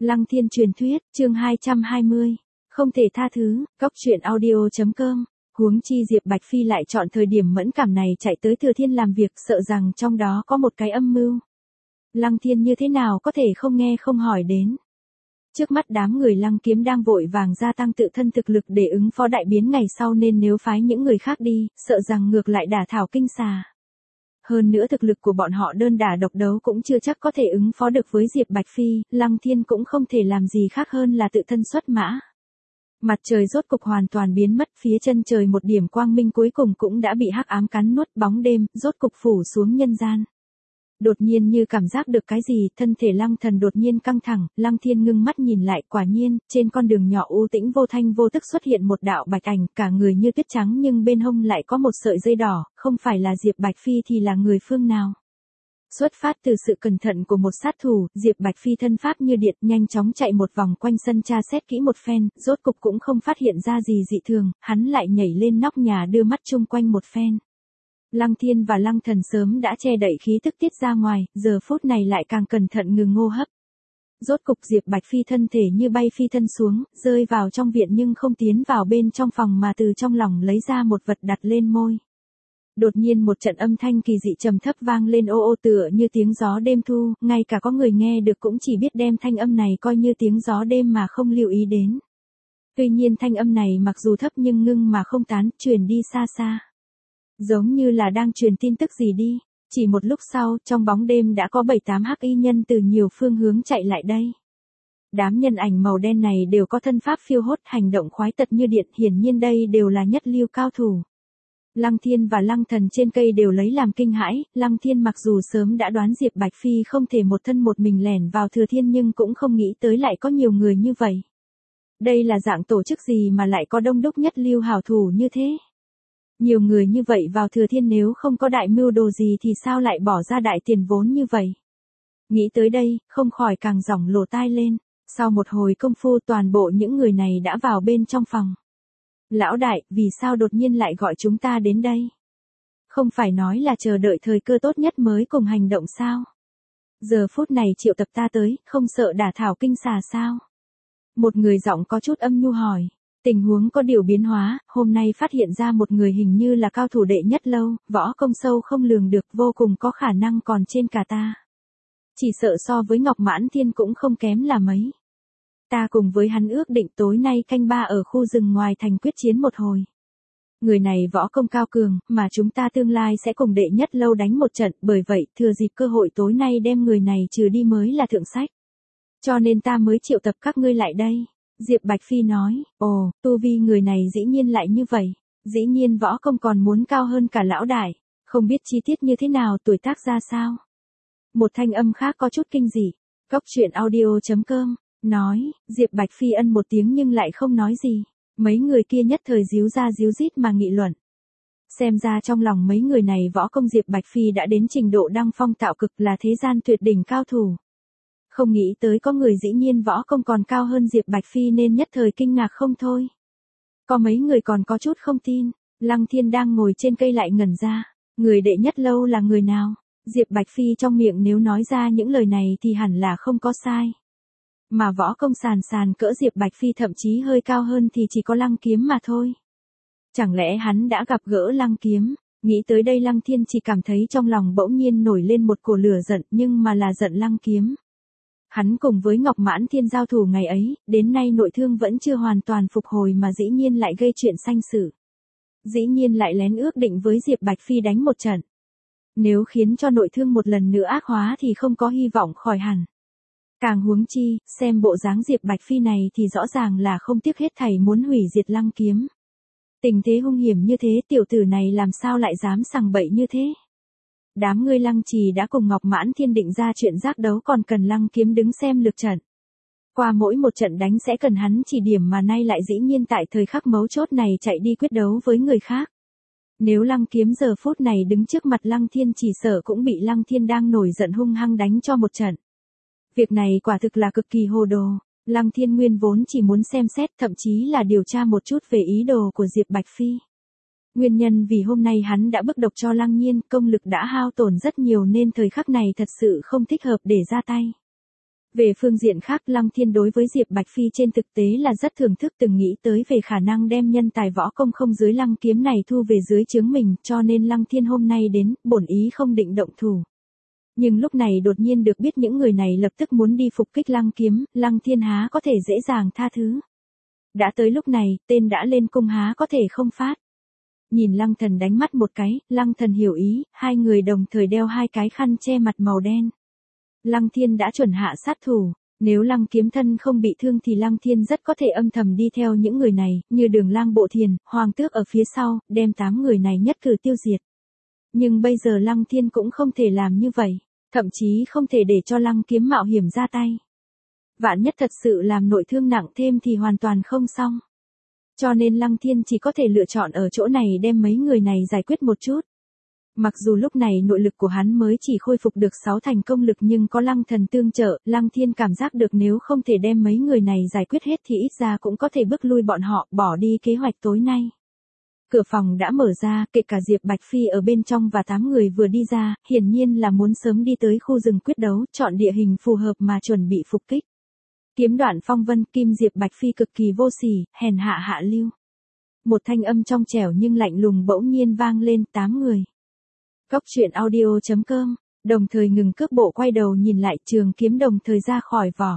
Lăng Thiên truyền thuyết, chương 220. Không thể tha thứ, Cóc truyện audio.com. Huống chi Diệp Bạch Phi lại chọn thời điểm mẫn cảm này chạy tới Thừa Thiên làm việc, sợ rằng trong đó có một cái âm mưu. Lăng Thiên như thế nào có thể không nghe không hỏi đến. Trước mắt đám người Lăng Kiếm đang vội vàng gia tăng tự thân thực lực để ứng phó đại biến ngày sau, nên nếu phái những người khác đi, sợ rằng ngược lại đả thảo kinh xà. Hơn nữa thực lực của bọn họ đơn đả độc đấu cũng chưa chắc có thể ứng phó được với Diệp Bạch Phi, Lăng Thiên cũng không thể làm gì khác hơn là tự thân xuất mã. Mặt trời rốt cục hoàn toàn biến mất, phía chân trời một điểm quang minh cuối cùng cũng đã bị hắc ám cắn nuốt, bóng đêm rốt cục phủ xuống nhân gian. Đột nhiên như cảm giác được cái gì, thân thể Lăng Thần đột nhiên căng thẳng, Lăng Thiên ngưng mắt nhìn lại, quả nhiên, trên con đường nhỏ u tĩnh vô thanh vô tức xuất hiện một đạo bạch ảnh, cả người như tuyết trắng nhưng bên hông lại có một sợi dây đỏ, không phải là Diệp Bạch Phi thì là người phương nào. Xuất phát từ sự cẩn thận của một sát thủ, Diệp Bạch Phi thân pháp như điện, nhanh chóng chạy một vòng quanh sân tra xét kỹ một phen, rốt cục cũng không phát hiện ra gì dị thường, hắn lại nhảy lên nóc nhà đưa mắt chung quanh một phen. Lăng Thiên và Lăng Thần sớm đã che đậy khí tức tiết ra ngoài, giờ phút này lại càng cẩn thận ngừng hô hấp. Rốt cục Diệp Bạch Phi thân thể như bay phi thân xuống, rơi vào trong viện nhưng không tiến vào bên trong phòng mà từ trong lòng lấy ra một vật đặt lên môi. Đột nhiên một trận âm thanh kỳ dị trầm thấp vang lên ô ô tựa như tiếng gió đêm thu, ngay cả có người nghe được cũng chỉ biết đem thanh âm này coi như tiếng gió đêm mà không lưu ý đến. Tuy nhiên thanh âm này mặc dù thấp nhưng ngưng mà không tán, truyền đi xa xa. Giống như là đang truyền tin tức gì đi. Chỉ một lúc sau, trong bóng đêm đã có 7-8 hắc y nhân từ nhiều phương hướng chạy lại đây. Đám nhân ảnh màu đen này đều có thân pháp phiêu hốt, hành động khoái tật như điện, hiển nhiên đây đều là nhất lưu cao thủ. Lăng Thiên và Lăng Thần trên cây đều lấy làm kinh hãi, Lăng Thiên mặc dù sớm đã đoán Diệp Bạch Phi không thể một thân một mình lẻn vào Thừa Thiên nhưng cũng không nghĩ tới lại có nhiều người như vậy. Đây là dạng tổ chức gì mà lại có đông đúc nhất lưu hảo thủ như thế? Nhiều người như vậy vào Thừa Thiên nếu không có đại mưu đồ gì thì sao lại bỏ ra đại tiền vốn như vậy? Nghĩ tới đây, không khỏi càng giỏng lỗ tai lên. Sau một hồi công phu toàn bộ những người này đã vào bên trong phòng. Lão đại, vì sao đột nhiên lại gọi chúng ta đến đây? Không phải nói là chờ đợi thời cơ tốt nhất mới cùng hành động sao? Giờ phút này triệu tập ta tới, không sợ đả thảo kinh xà sao? Một người giọng có chút âm nhu hỏi. Tình huống có điều biến hóa, hôm nay phát hiện ra một người hình như là cao thủ đệ nhất lâu, võ công sâu không lường được, vô cùng có khả năng còn trên cả ta. Chỉ sợ so với Ngọc Mãn Thiên cũng không kém là mấy. Ta cùng với hắn ước định tối nay canh 3 ở khu rừng ngoài thành quyết chiến một hồi. Người này võ công cao cường, mà chúng ta tương lai sẽ cùng đệ nhất lâu đánh một trận, bởi vậy thừa dịp cơ hội tối nay đem người này trừ đi mới là thượng sách. Cho nên ta mới triệu tập các ngươi lại đây. Diệp Bạch Phi nói, ồ, tu vi người này dĩ nhiên lại như vậy, dĩ nhiên võ công còn muốn cao hơn cả lão đại, không biết chi tiết như thế nào, tuổi tác ra sao. Một thanh âm khác có chút kinh dị, Cóc truyện audio.com, nói, Diệp Bạch Phi ân một tiếng nhưng lại không nói gì, mấy người kia nhất thời díu ra díu dít mà nghị luận. Xem ra trong lòng mấy người này võ công Diệp Bạch Phi đã đến trình độ đăng phong tạo cực, là thế gian tuyệt đỉnh cao thủ. Không nghĩ tới có người dĩ nhiên võ công còn cao hơn Diệp Bạch Phi nên nhất thời kinh ngạc không thôi. Có mấy người còn có chút không tin, Lăng Thiên đang ngồi trên cây lại ngẩn ra, người đệ nhất lâu là người nào? Diệp Bạch Phi trong miệng nếu nói ra những lời này thì hẳn là không có sai. Mà võ công sàn cỡ Diệp Bạch Phi thậm chí hơi cao hơn thì chỉ có Lăng Kiếm mà thôi. Chẳng lẽ hắn đã gặp gỡ Lăng Kiếm? Nghĩ tới đây Lăng Thiên chỉ cảm thấy trong lòng bỗng nhiên nổi lên một cổ lửa giận, nhưng mà là giận Lăng Kiếm. Hắn cùng với Ngọc Mãn Thiên giao thủ ngày ấy, đến nay nội thương vẫn chưa hoàn toàn phục hồi mà dĩ nhiên lại gây chuyện sanh sự. Dĩ nhiên lại lén ước định với Diệp Bạch Phi đánh một trận. Nếu khiến cho nội thương một lần nữa ác hóa thì không có hy vọng khỏi hẳn. Càng huống chi, xem bộ dáng Diệp Bạch Phi này thì rõ ràng là không tiếc hết thảy muốn hủy diệt Lăng Kiếm. Tình thế hung hiểm như thế, tiểu tử này làm sao lại dám sằng bậy như thế? Đám ngươi Lăng Trì đã cùng Ngọc Mãn Thiên định ra chuyện giác đấu, còn cần Lăng Kiếm đứng xem lược trận. Qua mỗi một trận đánh sẽ cần hắn chỉ điểm mà nay lại dĩ nhiên tại thời khắc mấu chốt này chạy đi quyết đấu với người khác. Nếu Lăng Kiếm giờ phút này đứng trước mặt Lăng Thiên chỉ sợ cũng bị Lăng Thiên đang nổi giận hung hăng đánh cho một trận. Việc này quả thực là cực kỳ hồ đồ. Lăng Thiên nguyên vốn chỉ muốn xem xét, thậm chí là điều tra một chút về ý đồ của Diệp Bạch Phi. Nguyên nhân vì hôm nay hắn đã bức độc cho Lăng Nhiên, công lực đã hao tổn rất nhiều nên thời khắc này thật sự không thích hợp để ra tay. Về phương diện khác, Lăng Thiên đối với Diệp Bạch Phi trên thực tế là rất thưởng thức, từng nghĩ tới về khả năng đem nhân tài võ công không dưới Lăng Kiếm này thu về dưới trướng mình, cho nên Lăng Thiên hôm nay đến, bổn ý không định động thủ. Nhưng lúc này đột nhiên được biết những người này lập tức muốn đi phục kích Lăng Kiếm, Lăng Thiên há có thể dễ dàng tha thứ. Đã tới lúc này, tên đã lên cung há có thể không phát. Nhìn Lăng Thần đánh mắt một cái, Lăng Thần hiểu ý, hai người đồng thời đeo hai cái khăn che mặt màu đen. Lăng Thiên đã chuẩn hạ sát thủ, nếu Lăng Kiếm thân không bị thương thì Lăng Thiên rất có thể âm thầm đi theo những người này, như Đường Lang Bộ Thiền, Hoàng Tước ở phía sau, đem 8 người này nhất cử tiêu diệt. Nhưng bây giờ Lăng Thiên cũng không thể làm như vậy, thậm chí không thể để cho Lăng Kiếm mạo hiểm ra tay. Vạn nhất thật sự làm nội thương nặng thêm thì hoàn toàn không xong. Cho nên Lăng Thiên chỉ có thể lựa chọn ở chỗ này đem mấy người này giải quyết một chút. Mặc dù lúc này nội lực của hắn mới chỉ khôi phục được 6 thành công lực nhưng có Lăng Thần tương trợ, Lăng Thiên cảm giác được nếu không thể đem mấy người này giải quyết hết thì ít ra cũng có thể bước lui bọn họ, bỏ đi kế hoạch tối nay. Cửa phòng đã mở ra, kể cả Diệp Bạch Phi ở bên trong và 8 người vừa đi ra, hiển nhiên là muốn sớm đi tới khu rừng quyết đấu, chọn địa hình phù hợp mà chuẩn bị phục kích. Kiếm đoạn phong vân, kim Diệp Bạch Phi cực kỳ vô sỉ, hèn hạ hạ lưu. Một thanh âm trong trẻo nhưng lạnh lùng bỗng nhiên vang lên, 8 người. Cốc truyện audio.com, đồng thời ngừng cước bộ quay đầu nhìn lại, trường kiếm đồng thời ra khỏi vỏ.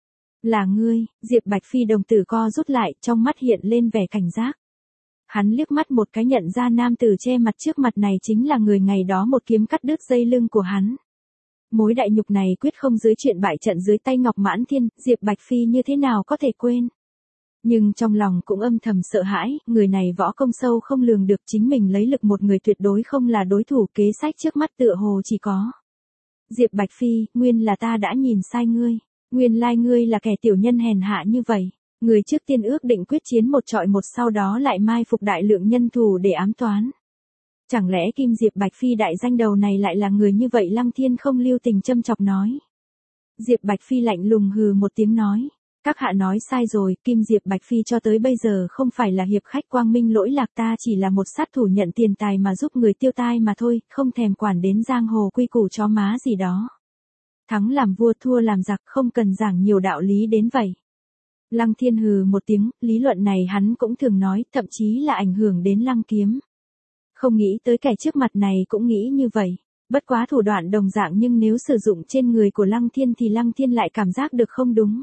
Là ngươi, Diệp Bạch Phi đồng tử co rút lại, trong mắt hiện lên vẻ cảnh giác. Hắn liếc mắt một cái nhận ra nam tử che mặt trước mặt này chính là người ngày đó một kiếm cắt đứt dây lưng của hắn. Mối đại nhục này quyết không dưới chuyện bại trận dưới tay Ngọc Mãn Thiên, Diệp Bạch Phi như thế nào có thể quên. Nhưng trong lòng cũng âm thầm sợ hãi, người này võ công sâu không lường được, chính mình lấy lực một người tuyệt đối không là đối thủ, kế sách trước mắt tựa hồ chỉ có. Diệp Bạch Phi, nguyên là ta đã nhìn sai ngươi, nguyên lai ngươi là kẻ tiểu nhân hèn hạ như vậy. Người trước tiên ước định quyết chiến một trọi một, sau đó lại mai phục đại lượng nhân thủ để ám toán. Chẳng lẽ Kim Diệp Bạch Phi đại danh đầu này lại là người như vậy? Lăng Thiên không lưu tình châm chọc nói. Diệp Bạch Phi lạnh lùng hừ một tiếng nói. Các hạ nói sai rồi, Kim Diệp Bạch Phi cho tới bây giờ không phải là hiệp khách quang minh lỗi lạc, ta chỉ là một sát thủ nhận tiền tài mà giúp người tiêu tai mà thôi, không thèm quản đến giang hồ quy củ chó má gì đó. Thắng làm vua thua làm giặc, không cần giảng nhiều đạo lý đến vậy. Lăng Thiên hừ một tiếng, lý luận này hắn cũng thường nói, thậm chí là ảnh hưởng đến Lăng Kiếm. Không nghĩ tới kẻ trước mặt này cũng nghĩ như vậy. Bất quá thủ đoạn đồng dạng nhưng nếu sử dụng trên người của Lăng Thiên thì Lăng Thiên lại cảm giác được không đúng.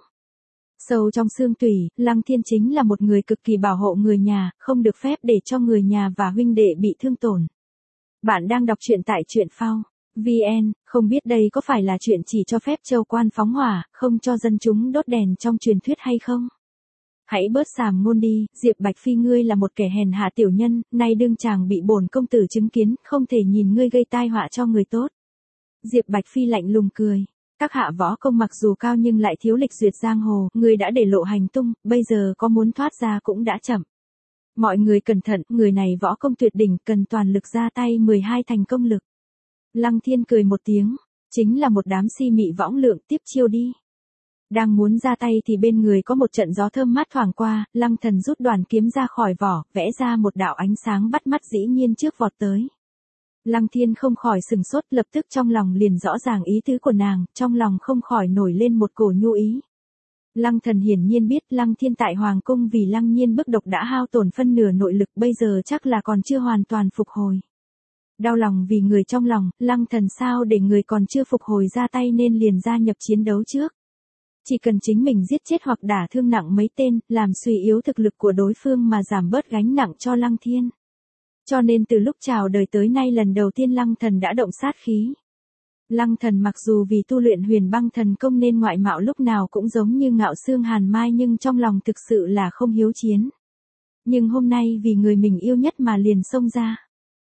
Sâu trong xương tủy, Lăng Thiên chính là một người cực kỳ bảo hộ người nhà, không được phép để cho người nhà và huynh đệ bị thương tổn. Bạn đang đọc truyện tại truyện phao VN, không biết đây có phải là chuyện chỉ cho phép châu quan phóng hỏa, không cho dân chúng đốt đèn trong truyền thuyết hay không? Hãy bớt sàm ngôn đi, Diệp Bạch Phi ngươi là một kẻ hèn hạ tiểu nhân, nay đương chàng bị bổn công tử chứng kiến, không thể nhìn ngươi gây tai họa cho người tốt. Diệp Bạch Phi lạnh lùng cười. Các hạ võ công mặc dù cao nhưng lại thiếu lịch duyệt giang hồ, ngươi đã để lộ hành tung, bây giờ có muốn thoát ra cũng đã chậm. Mọi người cẩn thận, người này võ công tuyệt đỉnh, cần toàn lực ra tay 12 thành công lực. Lăng Thiên cười một tiếng, chính là một đám si mị võng lượng, tiếp chiêu đi. Đang muốn ra tay thì bên người có một trận gió thơm mát thoảng qua, Lăng Thần rút đoàn kiếm ra khỏi vỏ, vẽ ra một đạo ánh sáng bắt mắt dĩ nhiên trước vọt tới. Lăng Thiên không khỏi sừng sốt, lập tức trong lòng liền rõ ràng ý tứ của nàng, trong lòng không khỏi nổi lên một cổ nhu ý. Lăng Thần hiển nhiên biết Lăng Thiên tại Hoàng Cung vì Lăng Nhiên bức độc đã hao tổn phân nửa nội lực, bây giờ chắc là còn chưa hoàn toàn phục hồi. Đau lòng vì người trong lòng, Lăng Thần sao để người còn chưa phục hồi ra tay nên liền gia nhập chiến đấu trước. Chỉ cần chính mình giết chết hoặc đả thương nặng mấy tên, làm suy yếu thực lực của đối phương mà giảm bớt gánh nặng cho Lăng Thiên. Cho nên từ lúc chào đời tới nay lần đầu tiên Lăng Thần đã động sát khí. Lăng Thần mặc dù vì tu luyện Huyền Băng Thần Công nên ngoại mạo lúc nào cũng giống như ngạo xương hàn mai nhưng trong lòng thực sự là không hiếu chiến. Nhưng hôm nay vì người mình yêu nhất mà liền xông ra.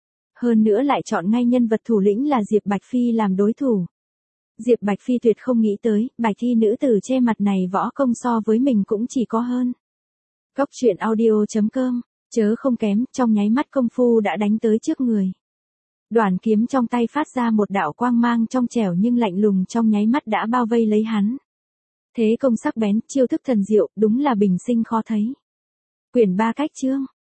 Hơn nữa lại chọn ngay nhân vật thủ lĩnh là Diệp Bạch Phi làm đối thủ. Diệp Bạch Phi tuyệt không nghĩ tới, Bạch Thi nữ tử che mặt này võ công so với mình cũng chỉ có hơn. Cốc truyện audio.com, chớ không kém, trong nháy mắt công phu đã đánh tới trước người. Đoàn kiếm trong tay phát ra một đạo quang mang trong trẻo nhưng lạnh lùng, trong nháy mắt đã bao vây lấy hắn. Thế công sắc bén, chiêu thức thần diệu, đúng là bình sinh khó thấy. Quyển 3 cách chương.